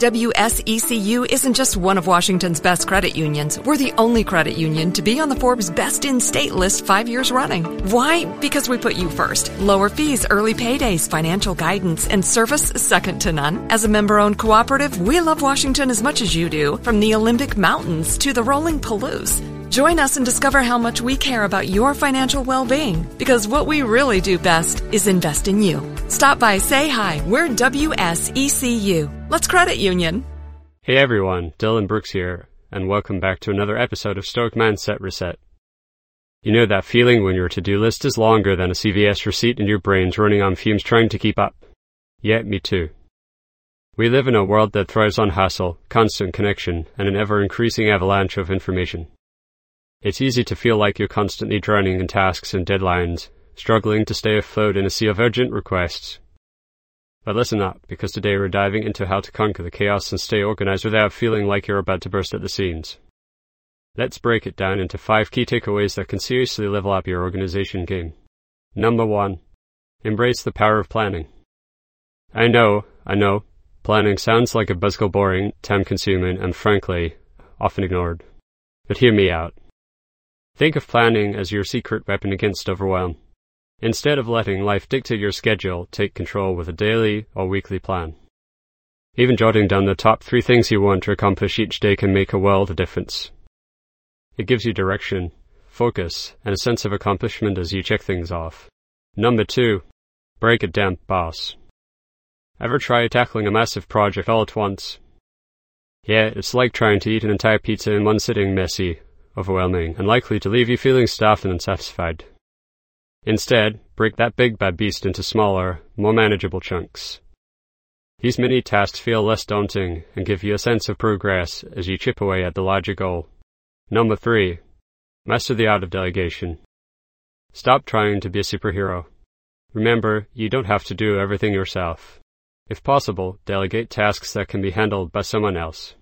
WSECU isn't just one of Washington's best credit unions. We're the only credit union to be on the Forbes Best in State list 5 years running. Why? Because we put you first. Lower fees, early paydays, financial guidance, and service second to none. As a member-owned cooperative, we love Washington as much as you do, from the Olympic Mountains to the rolling Palouse. Join us and discover how much we care about your financial well-being, because what we really do best is invest in you. Stop by, say hi. We're WSECU. Let's credit union. Hey everyone, Dylan Brooks here, and welcome back to another episode of Stoic Mindset Reset. You know that feeling when your to-do list is longer than a CVS receipt and your brain's running on fumes trying to keep up? Yeah, me too. We live in a world that thrives on hassle, constant connection, and an ever-increasing avalanche of information. It's easy to feel like you're constantly drowning in tasks and deadlines, struggling to stay afloat in a sea of urgent requests. But listen up, because today we're diving into how to conquer the chaos and stay organized without feeling like you're about to burst at the seams. Let's break it down into 5 key takeaways that can seriously level up your organization game. Number 1. Embrace the power of planning. I know, planning sounds like a buzzkill, boring, time-consuming, and frankly, often ignored. But hear me out. Think of planning as your secret weapon against overwhelm. Instead of letting life dictate your schedule, take control with a daily or weekly plan. Even jotting down the top 3 things you want to accomplish each day can make a world of difference. It gives you direction, focus, and a sense of accomplishment as you check things off. Number 2. Break it down, boss. Ever try tackling a massive project all at once? Yeah, it's like trying to eat an entire pizza in one sitting, messy, overwhelming, and likely to leave you feeling stuffed and unsatisfied. Instead, break that big bad beast into smaller, more manageable chunks. These mini tasks feel less daunting and give you a sense of progress as you chip away at the larger goal. Number 3. Master the art of delegation. Stop trying to be a superhero. Remember, you don't have to do everything yourself. If possible, delegate tasks that can be handled by someone else.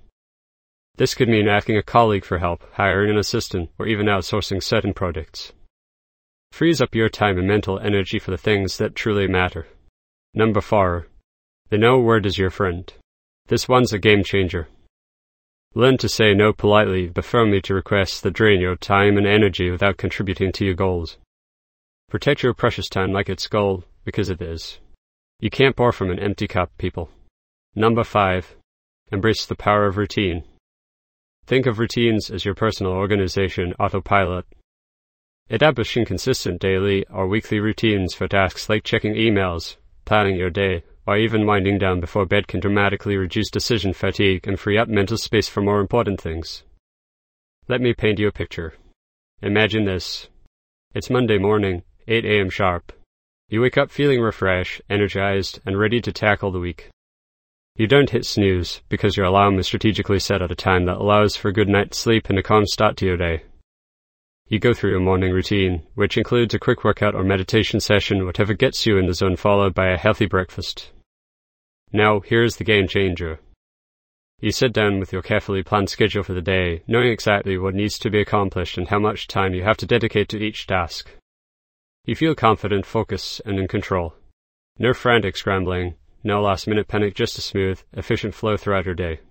This could mean asking a colleague for help, hiring an assistant, or even outsourcing certain projects. Frees up your time and mental energy for the things that truly matter. Number 4. The no word is your friend. This one's a game changer. Learn to say no politely but firmly to requests that drain your time and energy without contributing to your goals. Protect your precious time like it's gold, because it is. You can't pour from an empty cup, people. Number 5. Embrace the power of routine. Think of routines as your personal organization autopilot. Establishing consistent daily or weekly routines for tasks like checking emails, planning your day, or even winding down before bed can dramatically reduce decision fatigue and free up mental space for more important things. Let me paint you a picture. Imagine this. It's Monday morning, 8 a.m. sharp. You wake up feeling refreshed, energized, and ready to tackle the week. You don't hit snooze because your alarm is strategically set at a time that allows for a good night's sleep and a calm start to your day. You go through your morning routine, which includes a quick workout or meditation session, whatever gets you in the zone, followed by a healthy breakfast. Now, here's the game changer. You sit down with your carefully planned schedule for the day, knowing exactly what needs to be accomplished and how much time you have to dedicate to each task. You feel confident, focused, and in control. No frantic scrambling, no last-minute panic, just a smooth, efficient flow throughout your day.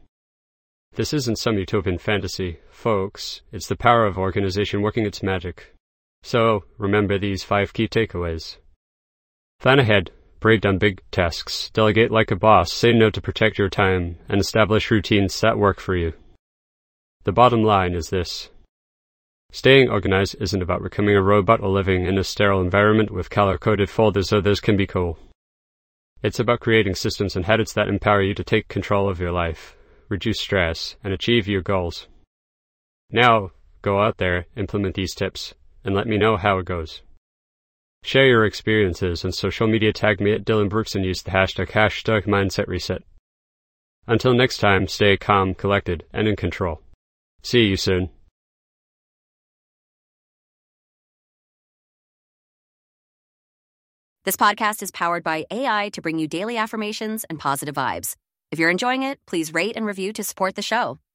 This isn't some utopian fantasy, folks. It's the power of organization working its magic. So, remember these 5 key takeaways. Plan ahead, break down big tasks, delegate like a boss, say no to protect your time, and establish routines that work for you. The bottom line is this. Staying organized isn't about becoming a robot or living in a sterile environment with color-coded folders, though those can be cool. It's about creating systems and habits that empower you to take control of your life, reduce stress, and achieve your goals. Now, go out there, implement these tips, and let me know how it goes. Share your experiences on social media, tag me at Dylan Brooks, and use the hashtag #StoicMindsetReset. Until next time, stay calm, collected, and in control. See you soon. This podcast is powered by AI to bring you daily affirmations and positive vibes. If you're enjoying it, please rate and review to support the show.